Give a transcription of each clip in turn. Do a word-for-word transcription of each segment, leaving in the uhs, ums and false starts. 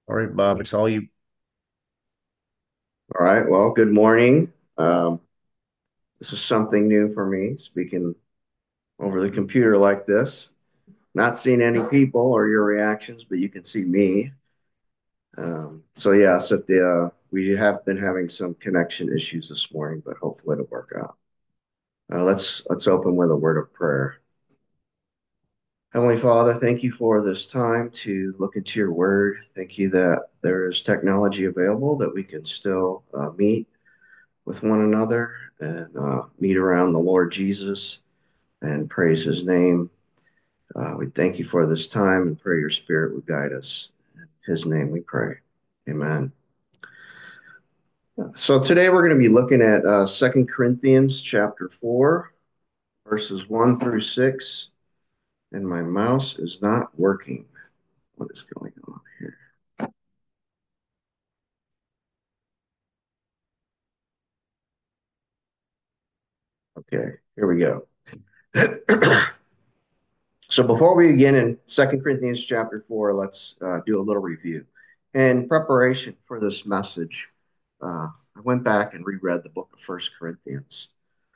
All right, Bob, it's all you. All right. Well, good morning. Um, this is something new for me, speaking over the computer like this. Not seeing any people or your reactions, but you can see me. Um, so yes, if the uh, we have been having some connection issues this morning, but hopefully it'll work out. Uh, let's let's open with a word of prayer. Heavenly Father, thank you for this time to look into your word. Thank you that there is technology available that we can still uh, meet with one another and uh, meet around the Lord Jesus and praise his name. Uh, we thank you for this time and pray your spirit would guide us. In his name we pray. Amen. So today we're going to be looking at uh, Second Corinthians chapter four, verses one through six. And my mouse is not working. What is going on here? Okay, here we go. So before we begin in Second Corinthians chapter four, let's uh, do a little review. In preparation for this message, uh, I went back and reread the book of First Corinthians,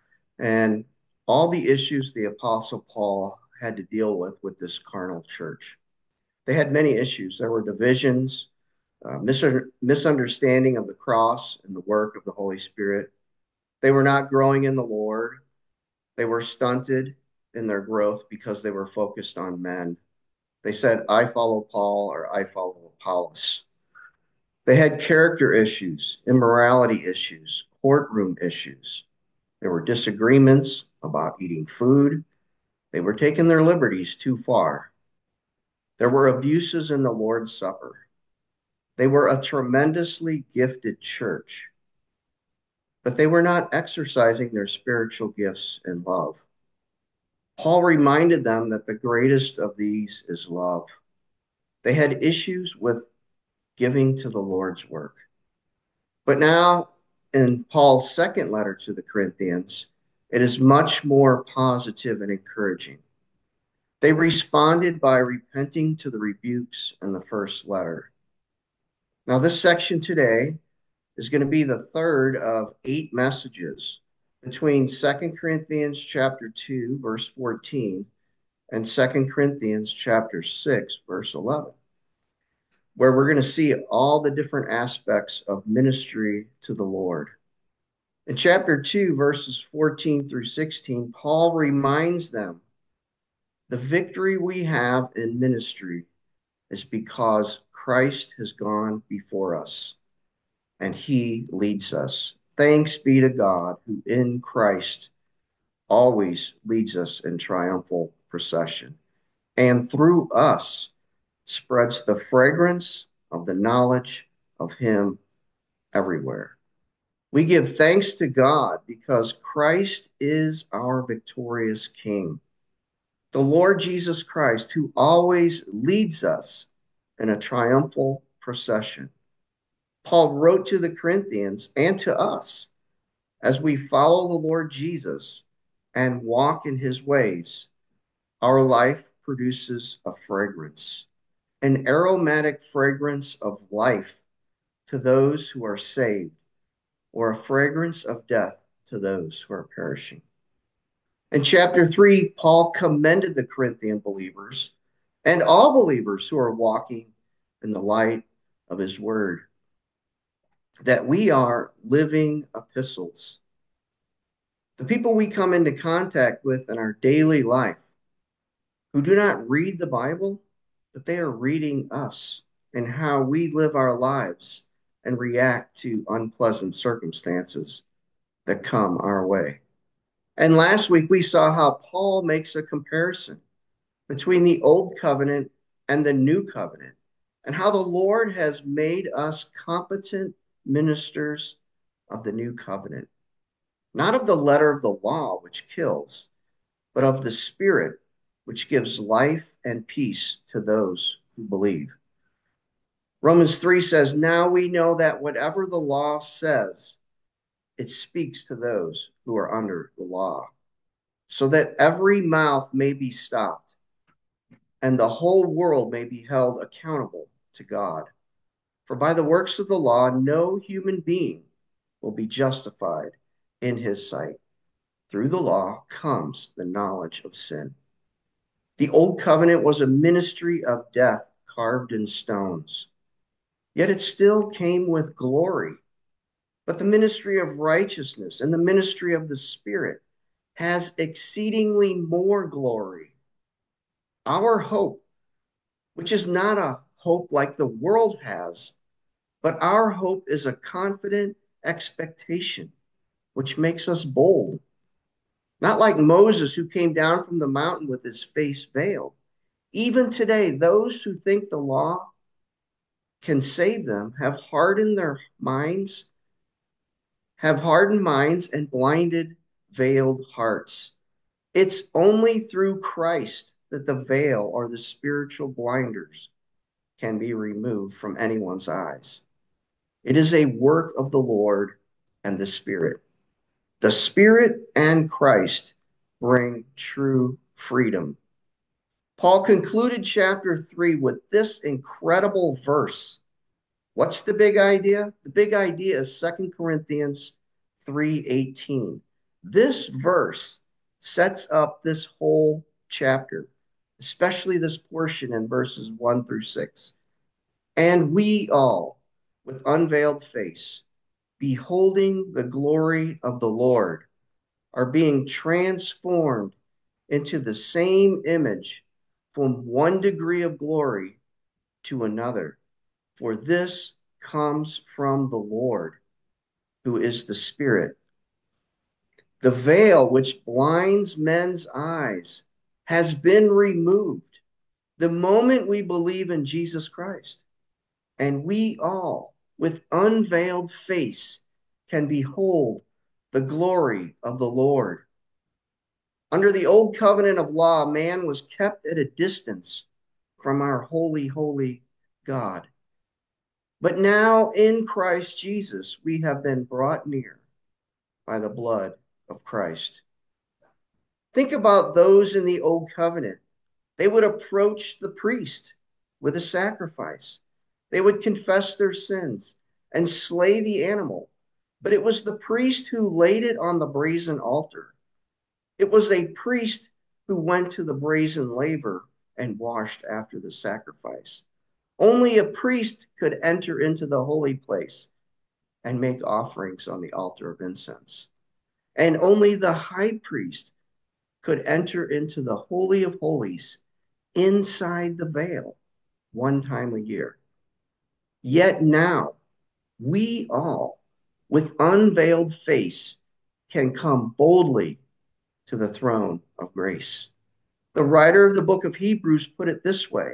and all the issues the Apostle Paul had to deal with with this carnal church. They had many issues. There were divisions, uh, misunderstanding of the cross and the work of the Holy Spirit. They were not growing in the Lord. They were stunted in their growth because they were focused on men. They said, I follow Paul or I follow Apollos. They had character issues, immorality issues, courtroom issues. There were disagreements about eating food. They were taking their liberties too far. There were abuses in the Lord's Supper. They were a tremendously gifted church, but they were not exercising their spiritual gifts in love. Paul reminded them that the greatest of these is love. They had issues with giving to the Lord's work. But now, in Paul's second letter to the Corinthians, it is much more positive and encouraging. They responded by repenting to the rebukes in the first letter. Now, this section today is going to be the third of eight messages between Second Corinthians chapter two, verse fourteen, and Second Corinthians chapter six, verse eleven, where we're going to see all the different aspects of ministry to the Lord. In chapter two, verses fourteen through sixteen, Paul reminds them the victory we have in ministry is because Christ has gone before us and he leads us. Thanks be to God who in Christ always leads us in triumphal procession and through us spreads the fragrance of the knowledge of him everywhere. We give thanks to God because Christ is our victorious King, the Lord Jesus Christ, who always leads us in a triumphal procession. Paul wrote to the Corinthians and to us as we follow the Lord Jesus and walk in his ways, our life produces a fragrance, an aromatic fragrance of life to those who are saved, or a fragrance of death to those who are perishing. In chapter three, Paul commended the Corinthian believers and all believers who are walking in the light of his word, that we are living epistles. The people we come into contact with in our daily life who do not read the Bible, but they are reading us and how we live our lives and react to unpleasant circumstances that come our way. And last week we saw how Paul makes a comparison between the old covenant and the new covenant, and how the Lord has made us competent ministers of the new covenant, not of the letter of the law, which kills, but of the Spirit, which gives life and peace to those who believe. Romans three says, now we know that whatever the law says, it speaks to those who are under the law, so that every mouth may be stopped and the whole world may be held accountable to God. For by the works of the law, no human being will be justified in his sight. Through the law comes the knowledge of sin. The old covenant was a ministry of death carved in stones, yet it still came with glory. But the ministry of righteousness and the ministry of the Spirit has exceedingly more glory. Our hope, which is not a hope like the world has, but our hope is a confident expectation, which makes us bold. Not like Moses, who came down from the mountain with his face veiled. Even today, those who think the law can save them have hardened their minds, have hardened minds and blinded, veiled hearts. It's only through Christ that the veil or the spiritual blinders can be removed from anyone's eyes. It is a work of the Lord and the Spirit. The Spirit and Christ bring true freedom. Paul concluded chapter three with this incredible verse. What's the big idea? The big idea is Second Corinthians three eighteen. This verse sets up this whole chapter, especially this portion in verses one through six. And we all, with unveiled face, beholding the glory of the Lord, are being transformed into the same image from one degree of glory to another. For this comes from the Lord, who is the Spirit. The veil which blinds men's eyes has been removed the moment we believe in Jesus Christ. And we all, with unveiled face, can behold the glory of the Lord. Under the old covenant of law, man was kept at a distance from our holy, holy God. But now in Christ Jesus, we have been brought near by the blood of Christ. Think about those in the old covenant. They would approach the priest with a sacrifice. They would confess their sins and slay the animal. But it was the priest who laid it on the brazen altar. It was a priest who went to the brazen laver and washed after the sacrifice. Only a priest could enter into the holy place and make offerings on the altar of incense. And only the high priest could enter into the Holy of Holies inside the veil one time a year. Yet now, we all, with unveiled face, can come boldly to the throne of grace. The writer of the book of Hebrews put it this way.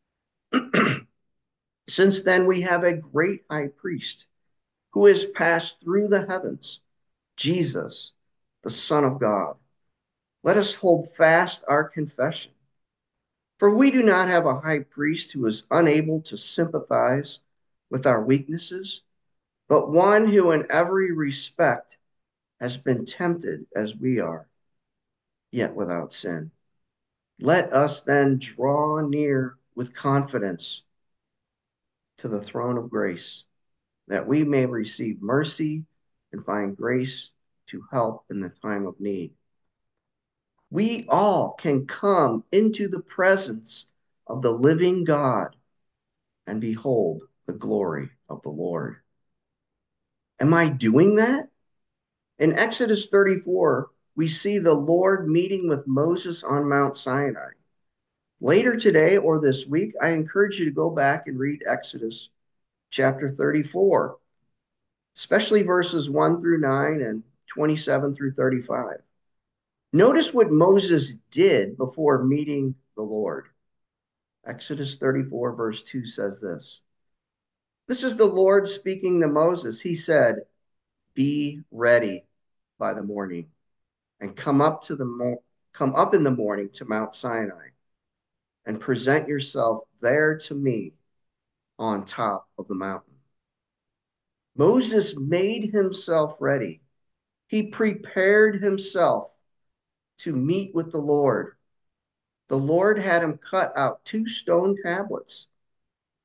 Since then, we have a great high priest who has passed through the heavens, Jesus, the Son of God. Let us hold fast our confession. For we do not have a high priest who is unable to sympathize with our weaknesses, but one who in every respect has been tempted as we are, yet without sin. Let us then draw near with confidence to the throne of grace, that we may receive mercy and find grace to help in the time of need. We all can come into the presence of the living God and behold the glory of the Lord. Am I doing that? In Exodus thirty-four, we see the Lord meeting with Moses on Mount Sinai. Later today or this week, I encourage you to go back and read Exodus chapter thirty-four, especially verses one through nine and twenty-seven through thirty-five. Notice what Moses did before meeting the Lord. Exodus thirty-four, verse two says this. This is the Lord speaking to Moses. He said, be ready by the morning and come up to the mo- come up in the morning to Mount Sinai and present yourself there to me on top of the mountain. Moses made himself ready. He prepared himself to meet with the Lord. The Lord had him cut out two stone tablets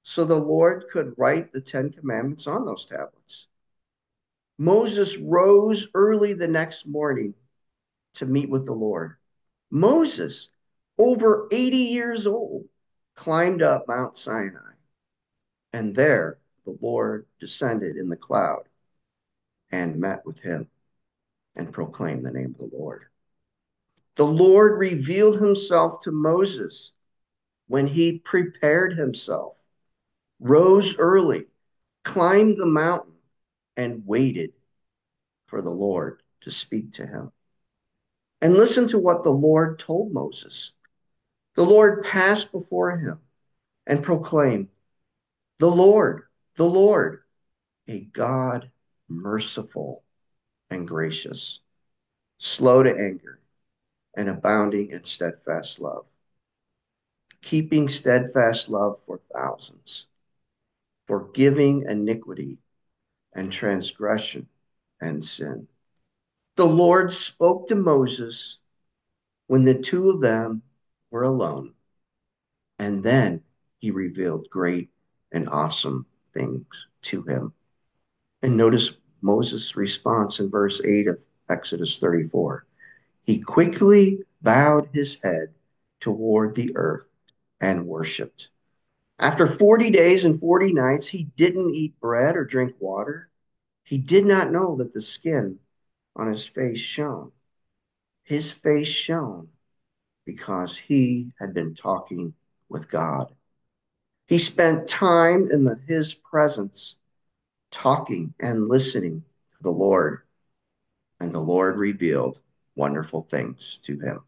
so the Lord could write the Ten Commandments on those tablets. Moses rose early the next morning to meet with the Lord. Moses, over eighty years old, climbed up Mount Sinai, and there the Lord descended in the cloud and met with him and proclaimed the name of the Lord. The Lord revealed himself to Moses when he prepared himself, rose early, climbed the mountain, and waited for the Lord to speak to him. And listen to what the Lord told Moses. The Lord passed before him and proclaimed, The Lord, the Lord, a God merciful and gracious, slow to anger, and abounding in steadfast love, keeping steadfast love for thousands, forgiving iniquity and transgression and sin. The Lord spoke to Moses when the two of them were alone, and then he revealed great and awesome things to him. And notice Moses' response in verse eight of Exodus thirty-four. He quickly bowed his head toward the earth and worshiped. After forty days and forty nights, he didn't eat bread or drink water. He did not know that the skin on his face shone. His face shone because he had been talking with God. He spent time in the, his presence, talking and listening to the Lord, and the Lord revealed wonderful things to him.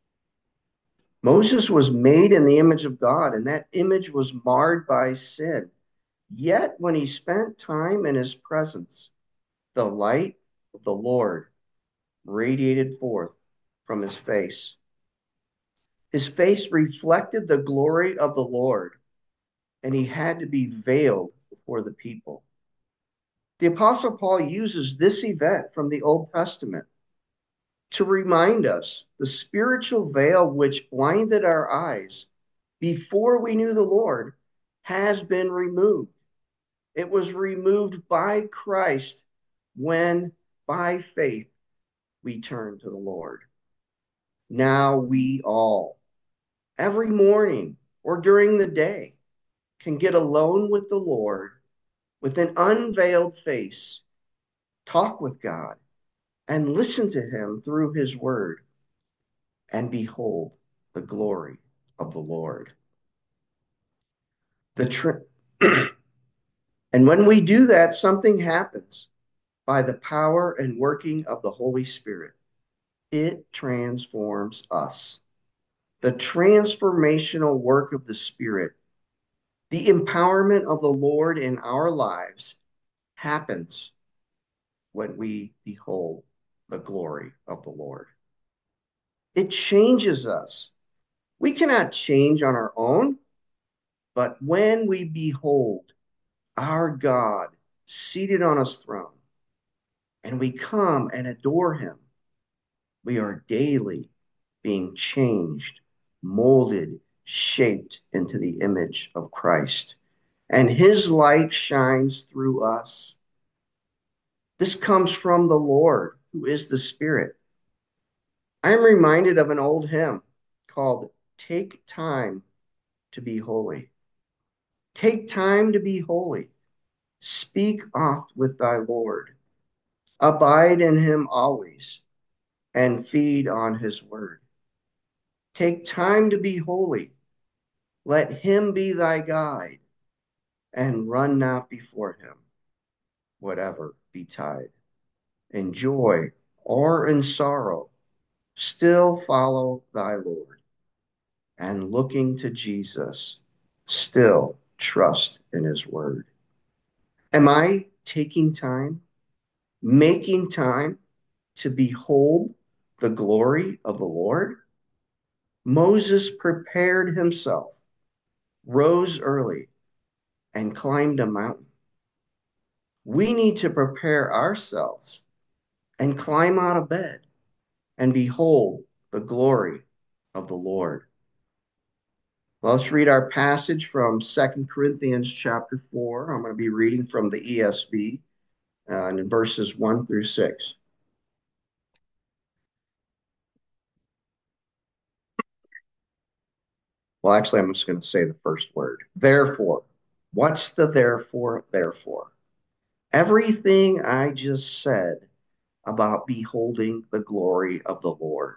Moses was made in the image of God, and that image was marred by sin. Yet, when he spent time in his presence, the light of the Lord radiated forth from his face. His face reflected the glory of the Lord, and he had to be veiled before the people. The Apostle Paul uses this event from the Old Testament to remind us the spiritual veil which blinded our eyes before we knew the Lord has been removed. It was removed by Christ when, by faith, we turn to the Lord. Now we all, every morning or during the day, can get alone with the Lord with an unveiled face, talk with God, and listen to him through his word, and behold the glory of the Lord. The tri- and when we do that, something happens by the power and working of the Holy Spirit. It transforms us. The transformational work of the Spirit, the empowerment of the Lord in our lives happens when we behold the glory of the Lord. It changes us. We cannot change on our own, but when we behold our God seated on his throne and we come and adore him, we are daily being changed, molded, shaped into the image of Christ. And his light shines through us. This comes from the Lord, who is the Spirit. I'm reminded of an old hymn called Take Time to Be Holy. Take time to be holy. Speak oft with thy Lord. Abide in him always and feed on his word. Take time to be holy. Let him be thy guide, and run not before him, whatever betide. In joy or in sorrow, still follow thy Lord, and looking to Jesus, still trust in his word. Am I taking time, making time to behold the glory of the Lord? Moses prepared himself, rose early, and climbed a mountain. We need to prepare ourselves and climb out of bed and behold the glory of the Lord. Well, let's read our passage from Second Corinthians chapter four. I'm going to be reading from the E S V uh, and in verses one through six. Well, actually, I'm just going to say the first word. Therefore. What's the therefore? Therefore. Everything I just said about beholding the glory of the Lord,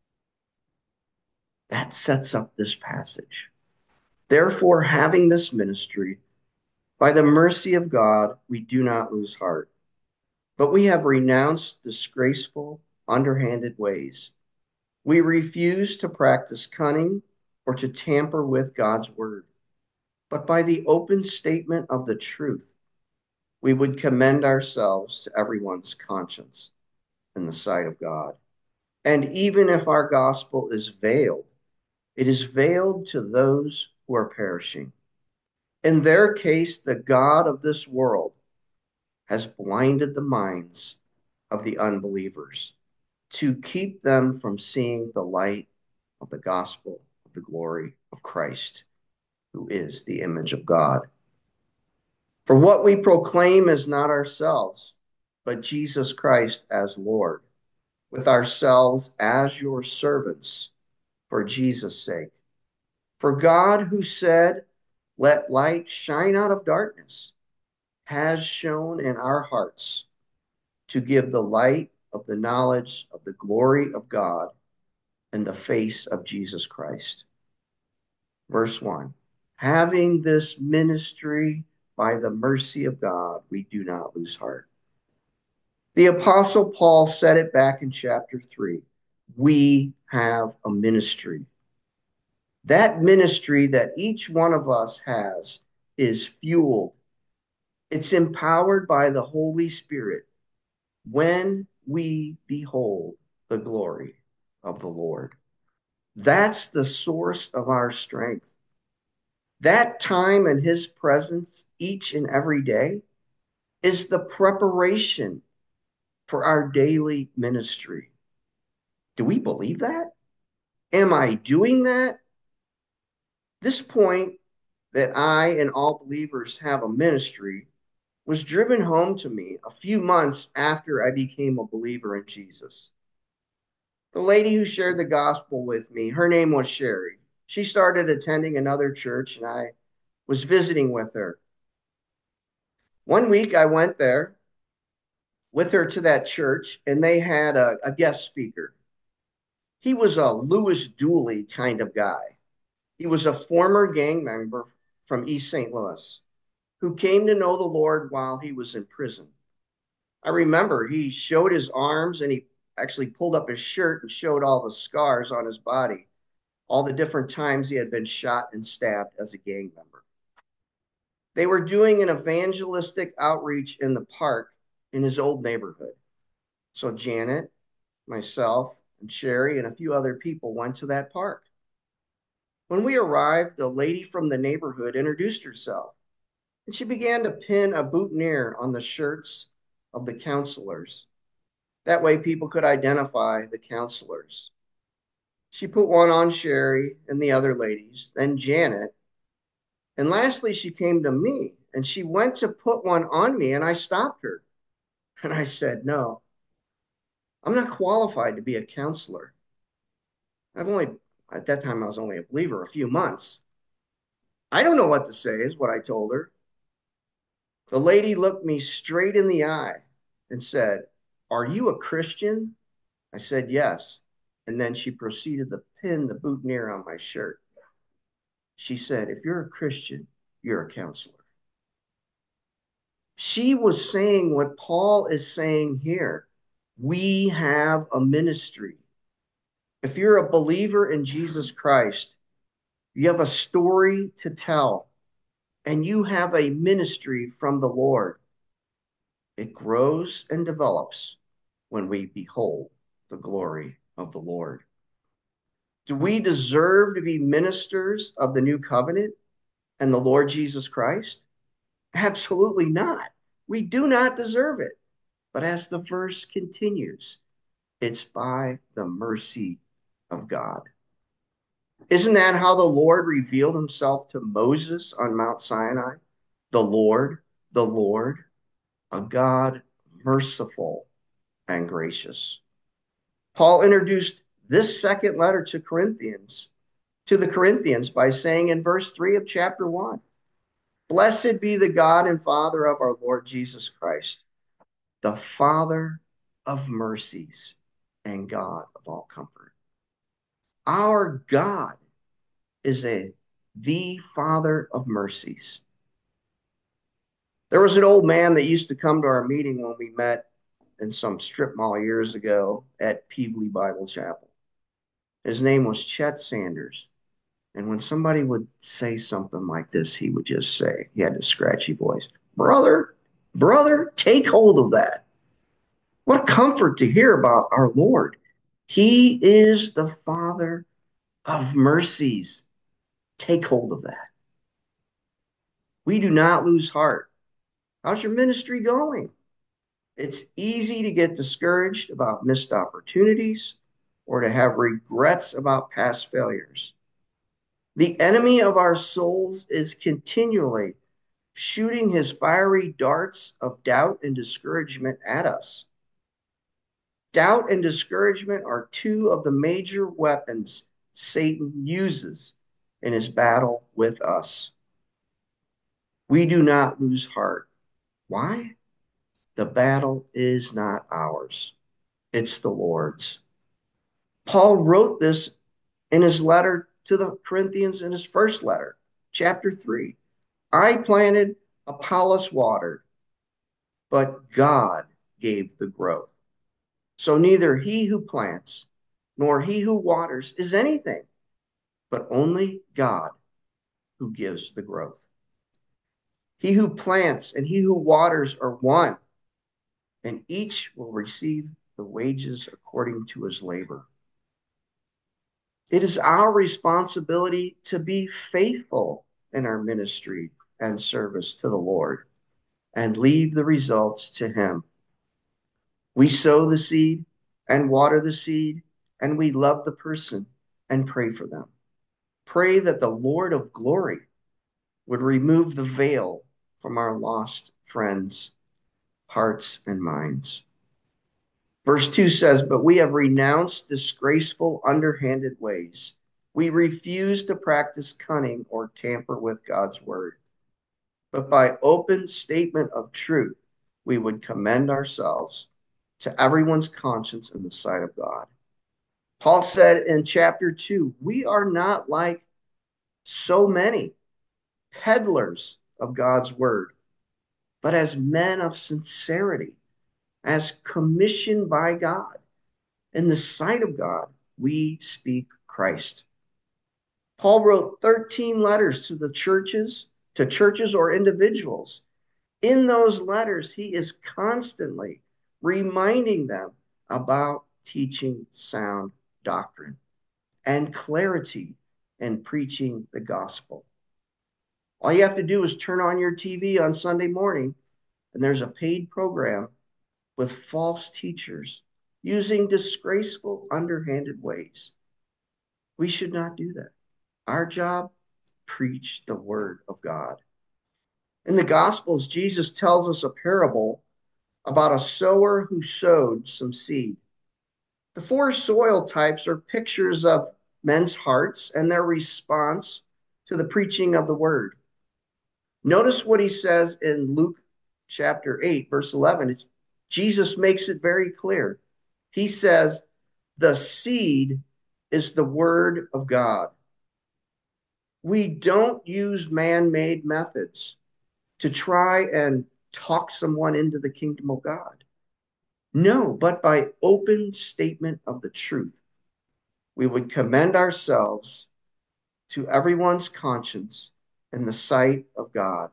that sets up this passage. Therefore, having this ministry, by the mercy of God, we do not lose heart, but we have renounced disgraceful, underhanded ways. We refuse to practice cunning or to tamper with God's word, but by the open statement of the truth, we would commend ourselves to everyone's conscience in the sight of God. And even if our gospel is veiled, it is veiled to those who are perishing. In their case, the God of this world has blinded the minds of the unbelievers to keep them from seeing the light of the gospel of the glory of Christ, who is the image of God. For what we proclaim is not ourselves, but Jesus Christ as Lord, with ourselves as your servants for Jesus' sake. For God, who said, "Let light shine out of darkness," has shone in our hearts to give the light of the knowledge of the glory of God in the face of Jesus Christ. Verse one, having this ministry by the mercy of God, we do not lose heart. The Apostle Paul said it back in chapter three. We have a ministry. That ministry that each one of us has is fueled. It's empowered by the Holy Spirit when we behold the glory of the Lord. That's the source of our strength. That time in his presence each and every day is the preparation for our daily ministry. Do we believe that? Am I doing that? This point that I and all believers have a ministry was driven home to me a few months after I became a believer in Jesus. The lady who shared the gospel with me, her name was Sherry. She started attending another church, and I was visiting with her. One week I went there with her to that church, and they had a, a guest speaker. He was a Lewis Dooley kind of guy. He was a former gang member from East Saint Louis who came to know the Lord while he was in prison. I remember he showed his arms and he actually pulled up his shirt and showed all the scars on his body, all the different times he had been shot and stabbed as a gang member. They were doing an evangelistic outreach in the park in his old neighborhood. So Janet, myself, and Sherry, and a few other people went to that park. When we arrived, the lady from the neighborhood introduced herself, and she began to pin a boutonniere on the shirts of the counselors. That way people could identify the counselors. She put one on Sherry and the other ladies, then Janet. And lastly, she came to me and she went to put one on me, and I stopped her. And I said, "No, I'm not qualified to be a counselor. I've only, at that time, I was only a believer a few months. I don't know what to say," is what I told her. The lady looked me straight in the eye and said, "Are you a Christian?" I said, "Yes." And then she proceeded to pin the boutonniere on my shirt. She said, "If you're a Christian, you're a counselor." She was saying what Paul is saying here. We have a ministry. If you're a believer in Jesus Christ, you have a story to tell, and you have a ministry from the Lord. It grows and develops when we behold the glory of the Lord. Do we deserve to be ministers of the new covenant and the Lord Jesus Christ? Absolutely not. We do not deserve it. But as the verse continues, it's by the mercy of God. Isn't that how the Lord revealed himself to Moses on Mount Sinai? The Lord, the Lord, a God merciful and gracious. Paul introduced this second letter to Corinthians, to the Corinthians by saying in verse three of chapter one, blessed be the God and Father of our Lord Jesus Christ, the Father of mercies and God of all comfort. Our God is a the Father of mercies. There was an old man that used to come to our meeting when we met in some strip mall years ago at Peevely Bible Chapel. His name was Chet Sanders. And when somebody would say something like this, he would just say, he had a scratchy voice, brother, brother, take hold of that. What comfort to hear about our Lord. He is the Father of mercies. Take hold of that. We do not lose heart. How's your ministry going? It's easy to get discouraged about missed opportunities or to have regrets about past failures. The enemy of our souls is continually shooting his fiery darts of doubt and discouragement at us. Doubt and discouragement are two of the major weapons Satan uses in his battle with us. We do not lose heart. Why? The battle is not ours, it's the Lord's. Paul wrote this in his letter to the Corinthians in his first letter, chapter three. I planted, Apollos watered, but God gave the growth. So neither he who plants nor he who waters is anything, but only God who gives the growth. He who plants and he who waters are one, and each will receive the wages according to his labor. It is our responsibility to be faithful in our ministry and service to the Lord and leave the results to him. We sow the seed and water the seed, and we love the person and pray for them. Pray that the Lord of glory would remove the veil from our lost friends' hearts and minds. Verse two says, but we have renounced disgraceful, underhanded ways. We refuse to practice cunning or tamper with God's word. But by open statement of truth, we would commend ourselves to everyone's conscience in the sight of God. Paul said in chapter two, we are not like so many peddlers of God's word, but as men of sincerity, as commissioned by God. In the sight of God, we speak Christ. Paul wrote thirteen letters to the churches, to churches or individuals. In those letters, he is constantly reminding them about teaching sound doctrine and clarity in preaching the gospel. All you have to do is turn on your T V on Sunday morning, and there's a paid program with false teachers using disgraceful, underhanded ways. We should not do that. Our job, preach the word of God. In the Gospels, Jesus tells us a parable about a sower who sowed some seed. The four soil types are pictures of men's hearts and their response to the preaching of the word. Notice what he says in Luke chapter eight, verse eleven. Jesus makes it very clear. He says, the seed is the word of God. We don't use man-made methods to try and talk someone into the kingdom of God. No, but by open statement of the truth, we would commend ourselves to everyone's conscience in the sight of God.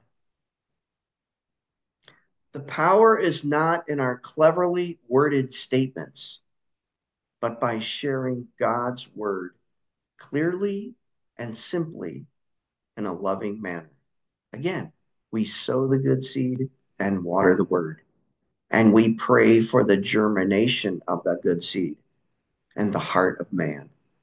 The power is not in our cleverly worded statements, but by sharing God's word clearly and simply in a loving manner. Again, we sow the good seed and water the word, and we pray for the germination of that good seed in the heart of man.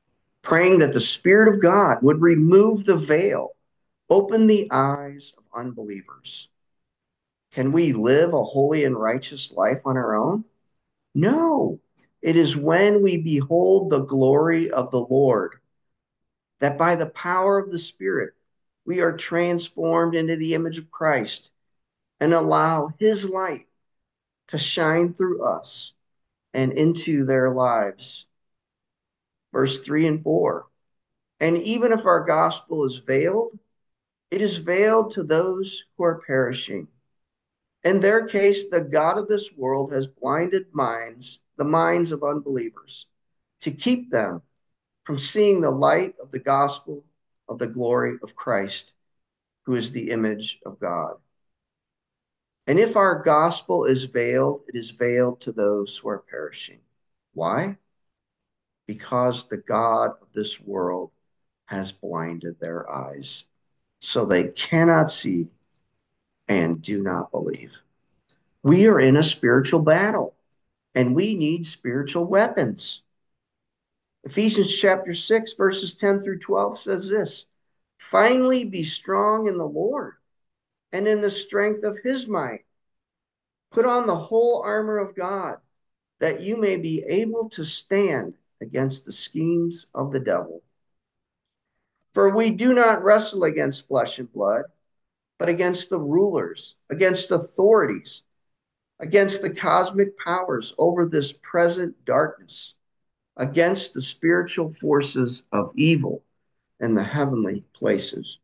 praying that the Spirit of God would remove the veil, open the eyes of unbelievers. Can we live a holy and righteous life on our own? No. It is when we behold the glory of the Lord that by the power of the Spirit, we are transformed into the image of Christ and allow His light to shine through us and into their lives. Verse three and four. And even if our gospel is veiled, it is veiled to those who are perishing. In their case, the God of this world has blinded minds, the minds of unbelievers, to keep them from seeing the light of the gospel of the glory of Christ, who is the image of God. And if our gospel is veiled, it is veiled to those who are perishing. Why? Because the God of this world has blinded their eyes, so they cannot see and do not believe. We are in a spiritual battle, and we need spiritual weapons. Ephesians chapter six, verses ten through twelve says this: finally, be strong in the Lord and in the strength of His might. Put on the whole armor of God, that you may be able to stand against the schemes of the devil. For we do not wrestle against flesh and blood, but against the rulers, against authorities, against the cosmic powers over this present darkness, against the spiritual forces of evil in the heavenly places.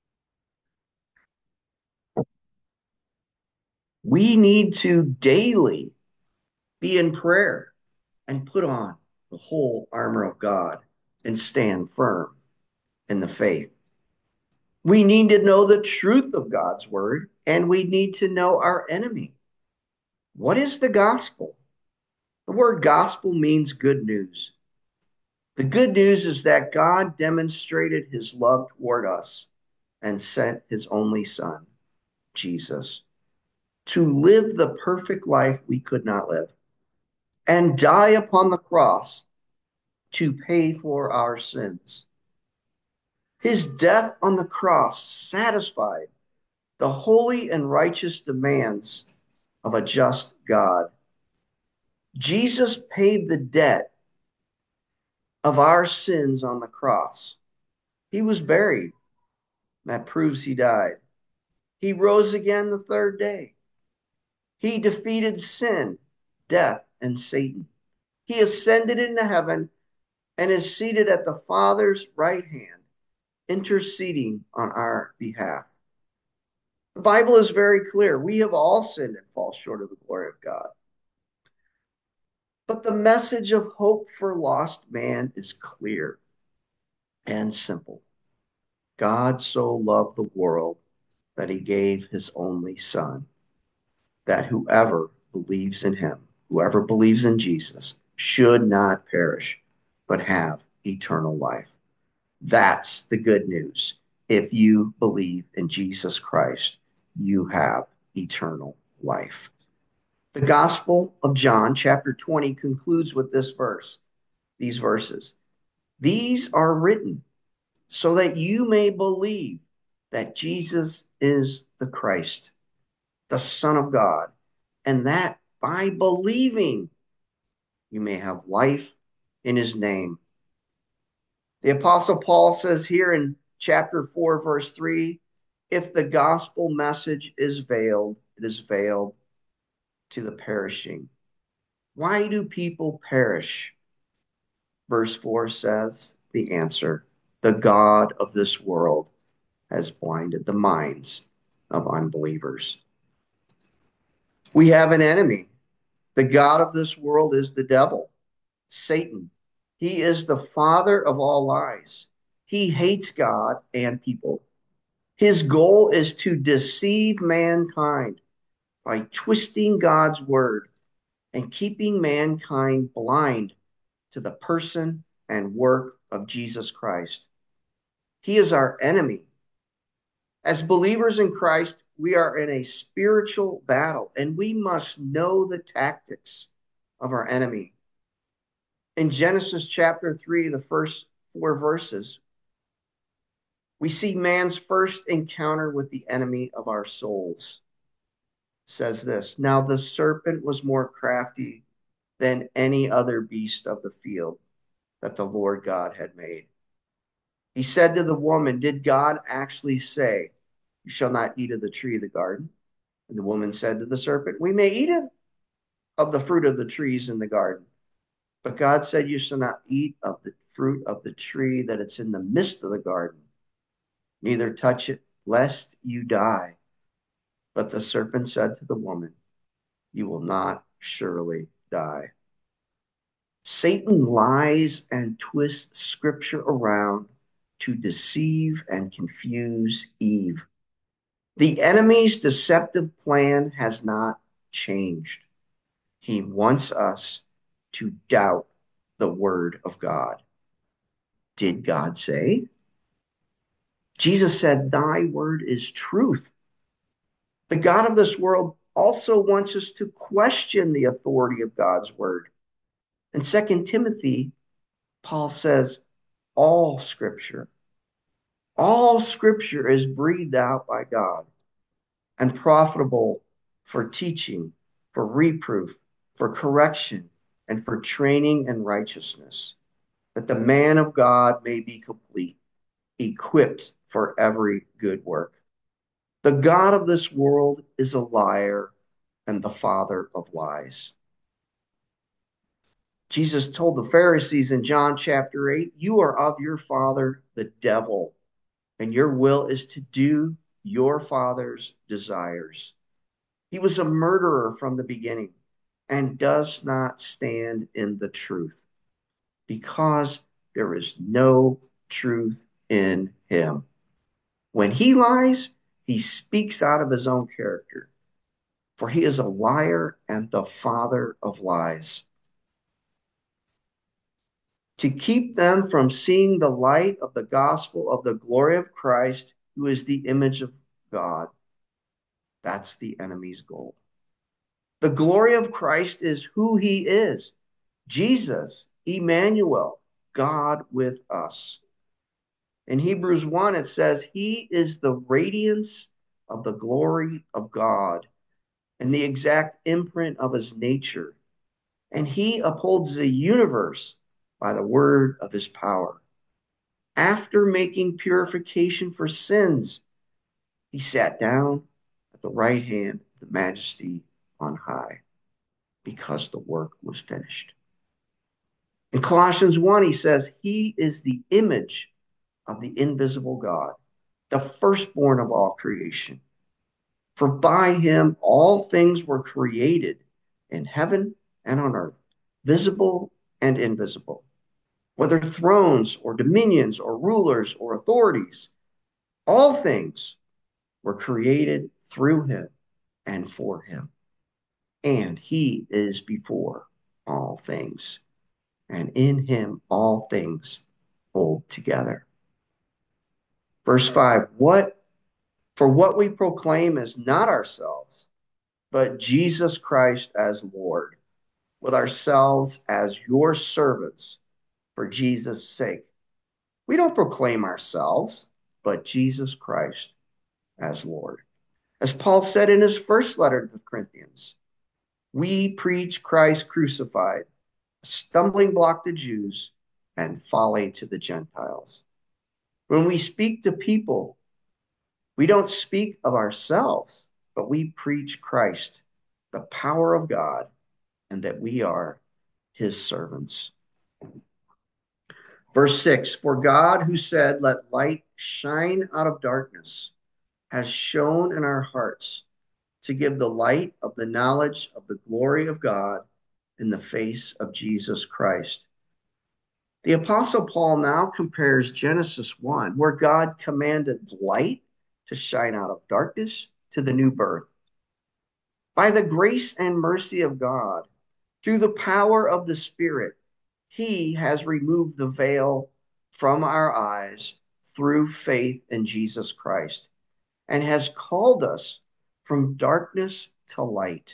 We need to daily be in prayer and put on the whole armor of God and stand firm in the faith. We need to know the truth of God's word, and we need to know our enemy. What is the gospel? The word gospel means good news. The good news is that God demonstrated His love toward us and sent His only Son, Jesus, to live the perfect life we could not live and die upon the cross to pay for our sins. His death on the cross satisfied the holy and righteous demands of a just God. Jesus paid the debt of our sins on the cross. He was buried. That proves He died. He rose again the third day. He defeated sin, death, and Satan. He ascended into heaven and is seated at the Father's right hand, interceding on our behalf. The Bible is very clear. We have all sinned and fall short of the glory of God. But the message of hope for lost man is clear and simple. God so loved the world that He gave His only Son, that whoever believes in Him, whoever believes in Jesus, should not perish, but have eternal life. That's the good news. If you believe in Jesus Christ, you have eternal life. The Gospel of John, chapter twenty, concludes with this verse, these verses. These are written so that you may believe that Jesus is the Christ, the Son of God, and that by believing you may have life in His name. The Apostle Paul says here in chapter four, verse three, if the gospel message is veiled, it is veiled to the perishing. Why do people perish? Verse four says the answer: the God of this world has blinded the minds of unbelievers. We have an enemy. The God of this world is the devil, Satan. He is the father of all lies. He hates God and people. His goal is to deceive mankind by twisting God's word and keeping mankind blind to the person and work of Jesus Christ. He is our enemy. As believers in Christ, we are in a spiritual battle, and we must know the tactics of our enemy. In Genesis chapter three, the first four verses, we see man's first encounter with the enemy of our souls. It says this, now the serpent was more crafty than any other beast of the field that the Lord God had made. He said to the woman, did God actually say, you shall not eat of the tree of the garden? And the woman said to the serpent, we may eat of the fruit of the trees in the garden. But God said, you shall not eat of the fruit of the tree that it's in the midst of the garden, neither touch it, lest you die. But the serpent said to the woman, you will not surely die. Satan lies and twists scripture around to deceive and confuse Eve. The enemy's deceptive plan has not changed. He wants us to doubt the word of God. Did God say? Jesus said, thy word is truth. The God of this world also wants us to question the authority of God's word. In Second Timothy, Paul says, all scripture, all scripture is breathed out by God and profitable for teaching, for reproof, for correction, and for training in righteousness, that the man of God may be complete, equipped for every good work. The God of this world is a liar and the father of lies. Jesus told the Pharisees in John chapter eight, you are of your father, the devil, and your will is to do your father's desires. He was a murderer from the beginning and does not stand in the truth because there is no truth in him. When he lies, he speaks out of his own character, for he is a liar and the father of lies. To keep them from seeing the light of the gospel of the glory of Christ, who is the image of God. That's the enemy's goal. The glory of Christ is who he is. Jesus, Emmanuel, God with us. In Hebrews one, it says, he is the radiance of the glory of God and the exact imprint of his nature. And he upholds the universe by the word of his power. After making purification for sins, he sat down at the right hand of the majesty on high because the work was finished. In Colossians one, he says, he is the image of the invisible God, the firstborn of all creation. For by him all things were created in heaven and on earth, visible and invisible, whether thrones or dominions or rulers or authorities. All things were created through him and for him. And he is before all things. And in him all things hold together. Verse five, what for what we proclaim is not ourselves, but Jesus Christ as Lord, with ourselves as your servants for Jesus' sake. We don't proclaim ourselves, but Jesus Christ as Lord. As Paul said in his first letter to the Corinthians, we preach Christ crucified, a stumbling block to Jews and folly to the Gentiles. When we speak to people, we don't speak of ourselves, but we preach Christ, the power of God, and that we are his servants. Verse six, for God who said, let light shine out of darkness, has shone in our hearts to give the light of the knowledge of the glory of God in the face of Jesus Christ. The Apostle Paul now compares Genesis one, where God commanded light to shine out of darkness, to the new birth. By the grace and mercy of God, through the power of the Spirit, he has removed the veil from our eyes through faith in Jesus Christ and has called us from darkness to light.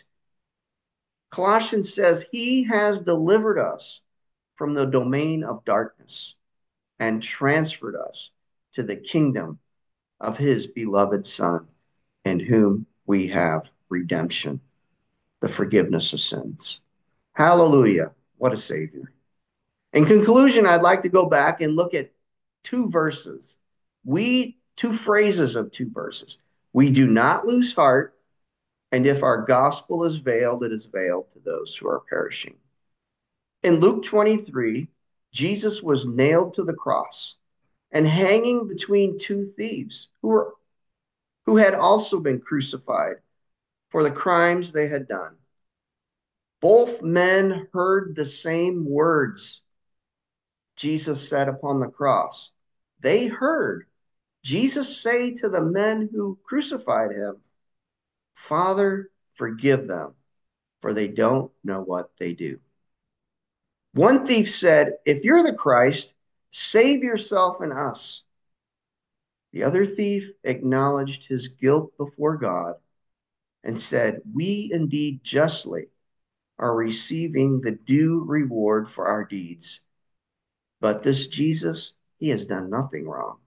Colossians says he has delivered us from the domain of darkness and transferred us to the kingdom of his beloved Son, in whom we have redemption, the forgiveness of sins. Hallelujah. What a Savior. In conclusion, I'd like to go back and look at two verses. We, two phrases of two verses. We do not lose heart, and if our gospel is veiled, it is veiled to those who are perishing. In Luke twenty-three, Jesus was nailed to the cross and hanging between two thieves who were who had also been crucified for the crimes they had done. Both men heard the same words Jesus said upon the cross. They heard Jesus say to the men who crucified him, Father, forgive them, for they don't know what they do. One thief said, If you're the Christ, save yourself and us. The other thief acknowledged his guilt before God and said, We indeed justly are receiving the due reward for our deeds. But this Jesus, he has done nothing wrong.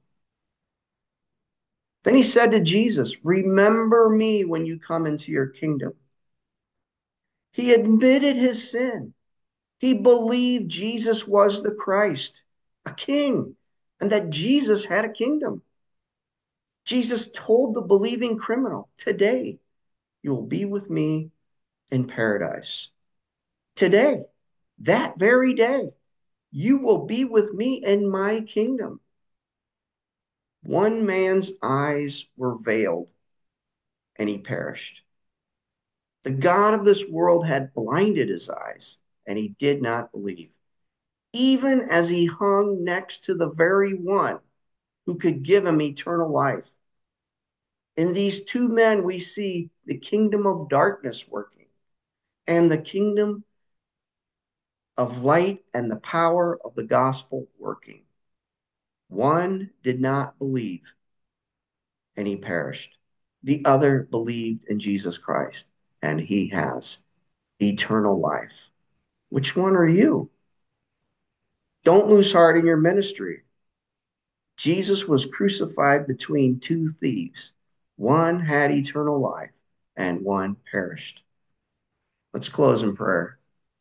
Then he said to Jesus, Remember me when you come into your kingdom. He admitted his sin. He believed Jesus was the Christ, a king, and that Jesus had a kingdom. Jesus told the believing criminal, Today you will be with me in paradise. Today, that very day, you will be with me in my kingdom. One man's eyes were veiled and he perished. The God of this world had blinded his eyes and he did not believe, even as he hung next to the very one who could give him eternal life. In these two men, we see the kingdom of darkness working and the kingdom of light and the power of the gospel working. One did not believe and he perished. The other believed in Jesus Christ and he has eternal life. Which one are you? Don't lose heart in your ministry. Jesus was crucified between two thieves. One had eternal life and one perished. Let's close in prayer.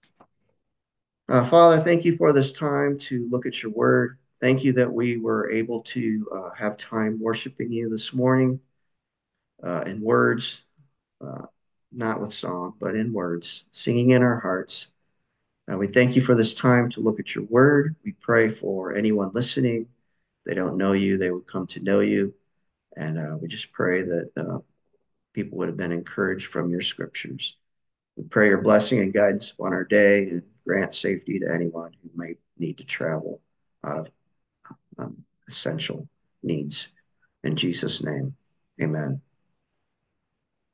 Uh, Father, thank you for this time to look at your word. Thank you that we were able to uh, have time worshiping you this morning uh, in words, uh, not with song, but in words, singing in our hearts. Uh, we thank you for this time to look at your word. We pray for anyone listening. If they don't know you, they would come to know you. And uh, we just pray that uh, people would have been encouraged from your scriptures. We pray your blessing and guidance on our day and grant safety to anyone who might need to travel out of um, essential needs. In Jesus' name, amen.